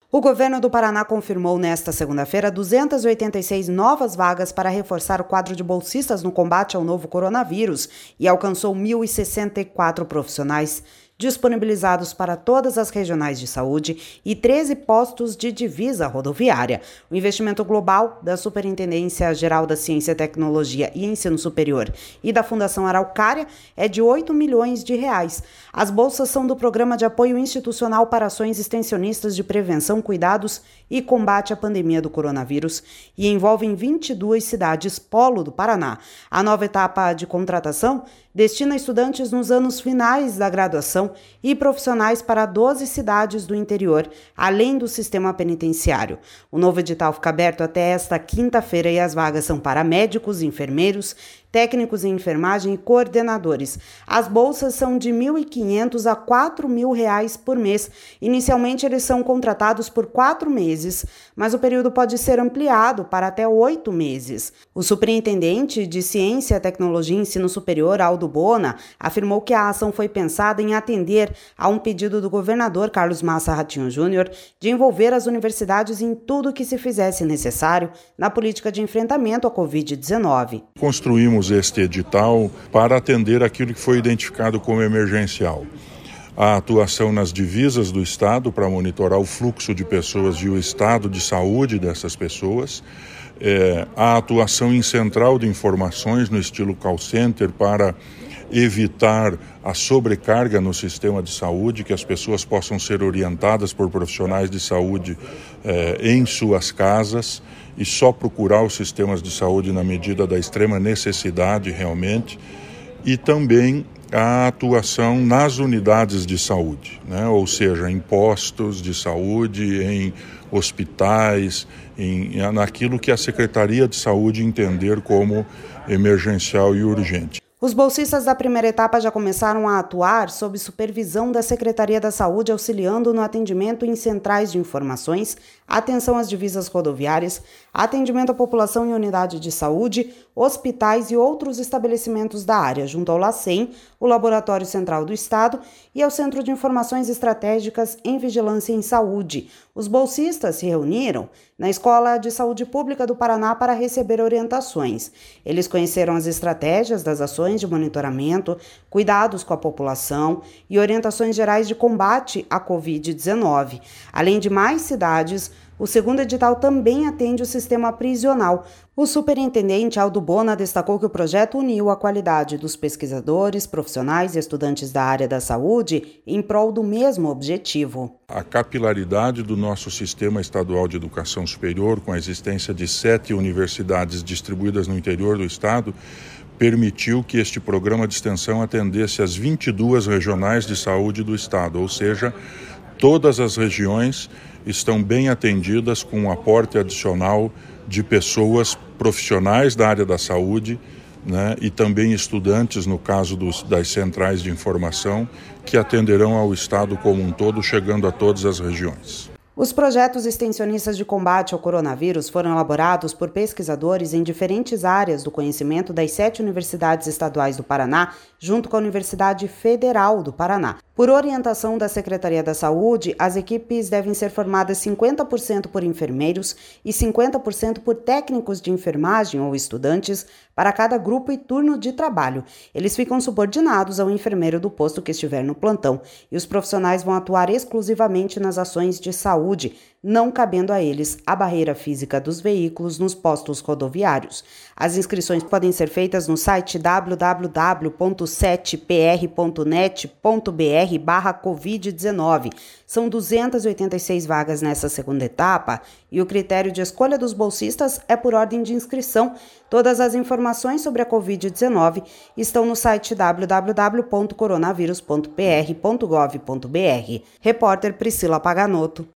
O governo do Paraná confirmou nesta segunda-feira 286 novas vagas para reforçar o quadro de bolsistas no combate ao novo coronavírus e alcançou 1.064 profissionais disponibilizados para todas as regionais de saúde e 13 postos de divisa rodoviária. O investimento global da Superintendência Geral da Ciência, Tecnologia e Ensino Superior e da Fundação Araucária é de R$8 milhões. As bolsas são do Programa de Apoio Institucional para Ações Extensionistas de Prevenção, Cuidados e Combate à Pandemia do Coronavírus e envolvem 22 cidades polo do Paraná. A nova etapa de contratação destina estudantes nos anos finais da graduação e profissionais para 12 cidades do interior, além do sistema penitenciário. O novo edital fica aberto até esta quinta-feira e as vagas são para médicos, enfermeiros, técnicos em enfermagem e coordenadores. As bolsas são de R$ 1.500 a R$ 4.000 por mês. Inicialmente, eles são contratados por 4 meses, mas o período pode ser ampliado para até 8 meses. O superintendente de Ciência, Tecnologia e Ensino Superior, Aldo Bona, afirmou que a ação foi pensada em atender a um pedido do governador Carlos Massa Ratinho Júnior de envolver as universidades em tudo que se fizesse necessário na política de enfrentamento à Covid-19. Construímos este edital para atender aquilo que foi identificado como emergencial. A atuação nas divisas do Estado para monitorar o fluxo de pessoas e o estado de saúde dessas pessoas, a atuação em central de informações no estilo call center para evitar a sobrecarga no sistema de saúde, que as pessoas possam ser orientadas por profissionais de saúde em suas casas e só procurar os sistemas de saúde na medida da extrema necessidade realmente, e também a atuação nas unidades de saúde, né? Ou seja, em postos de saúde, em hospitais, naquilo que a Secretaria de Saúde entender como emergencial e urgente. Os bolsistas da primeira etapa já começaram a atuar sob supervisão da Secretaria da Saúde, auxiliando no atendimento em centrais de informações, atenção às divisas rodoviárias, atendimento à população em unidade de saúde, hospitais e outros estabelecimentos da área, junto ao LACEN, o Laboratório Central do Estado e ao Centro de Informações Estratégicas em Vigilância em Saúde. Os bolsistas se reuniram na Escola de Saúde Pública do Paraná para receber orientações. Eles conheceram as estratégias das ações de monitoramento, cuidados com a população e orientações gerais de combate à Covid-19. Além de mais cidades, o segundo edital também atende o sistema prisional. O superintendente Aldo Bona destacou que o projeto uniu a qualidade dos pesquisadores, profissionais e estudantes da área da saúde em prol do mesmo objetivo. A capilaridade do nosso sistema estadual de educação superior, com a existência de 7 universidades distribuídas no interior do estado, permitiu que este programa de extensão atendesse as 22 regionais de saúde do estado, ou seja, todas as regiões estão bem atendidas com um aporte adicional de pessoas profissionais da área da saúde, né, e também estudantes, no caso das centrais de informação, que atenderão ao estado como um todo, chegando a todas as regiões. Os projetos extensionistas de combate ao coronavírus foram elaborados por pesquisadores em diferentes áreas do conhecimento das 7 universidades estaduais do Paraná, junto com a Universidade Federal do Paraná. Por orientação da Secretaria da Saúde, as equipes devem ser formadas 50% por enfermeiros e 50% por técnicos de enfermagem ou estudantes para cada grupo e turno de trabalho. Eles ficam subordinados ao enfermeiro do posto que estiver no plantão e os profissionais vão atuar exclusivamente nas ações de saúde, não cabendo a eles a barreira física dos veículos nos postos rodoviários. As inscrições podem ser feitas no site www.7pr.net.br/Covid-19. São 286 vagas nessa segunda etapa e o critério de escolha dos bolsistas é por ordem de inscrição. Todas as informações sobre a Covid-19 estão no site www.coronavírus.pr.gov.br. Repórter Priscila Paganotto.